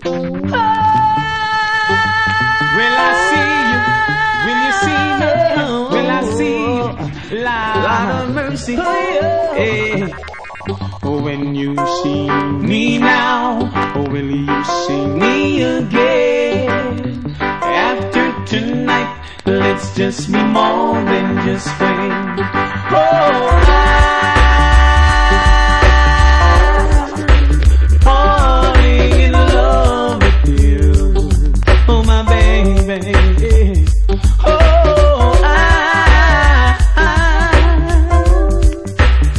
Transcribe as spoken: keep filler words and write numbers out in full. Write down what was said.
Will I see you? Will you see me? Will I see you? Lord of mercy. Hey. Oh, when you see me now, oh, will you see me again? After tonight, let's just be more than just friends.